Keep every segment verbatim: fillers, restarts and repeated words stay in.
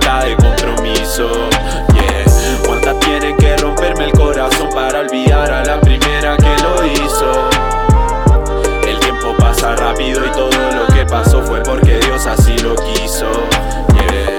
falta de compromiso. Yeah. ¿Cuántas tienen que romperme el corazón para olvidar a la primera que lo hizo? El tiempo pasa rápido y todo lo que pasó fue porque Dios así lo quiso. Yeah.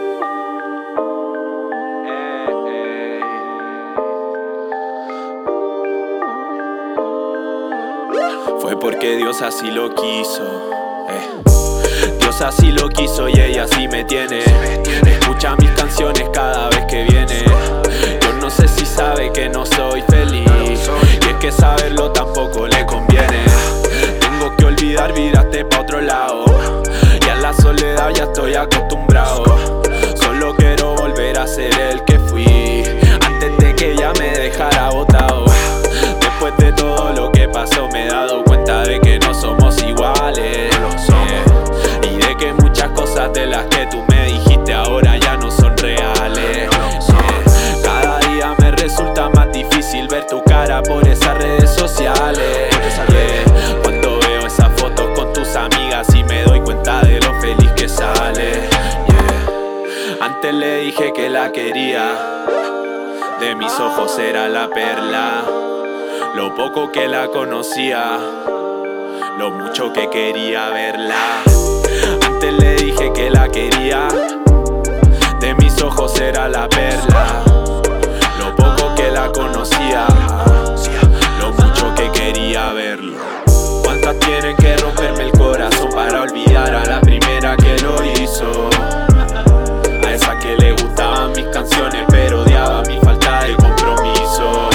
Fue porque Dios así lo quiso. eh. Dios así lo quiso y ella así me tiene. Escucha mis canciones cada vez que viene. Yo no sé si sabe que no soy feliz, y es que saberlo tampoco le conviene. Tengo que olvidar, viraste pa' otro lado, y a la soledad ya estoy acostumbrado. Solo quiero volver a ser el que fui antes de que ella me dejara botado. Después de todo lo que pasó me he dado cuenta de que no somos iguales, yeah. Y de que muchas cosas de las que tú me dijiste ahora ya no son reales, yeah. Cada día me resulta más difícil ver tu cara por esas redes sociales, yeah. Cuando veo esas fotos con tus amigas y me doy cuenta de lo feliz que sales, yeah. Antes le dije que la quería, de mis ojos era la perla. Lo poco que la conocía, lo mucho que quería verla. Antes le dije que la quería, de mis ojos era la perla. Lo poco que la conocía, lo mucho que quería verlo. ¿Cuántas tienen que romperme el corazón para olvidar a la primera que lo hizo? A esa que le gustaban mis canciones pero odiaba mi falta de compromiso.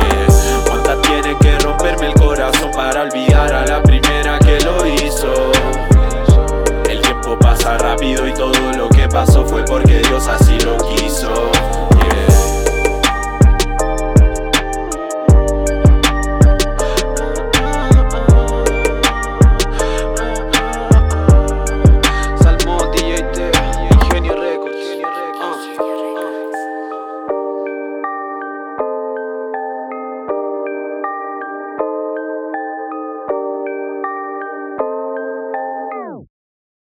Para olvidar a la primera que lo hizo. El tiempo pasa rápido y todo lo que pasó fue porque Dios así lo quiso.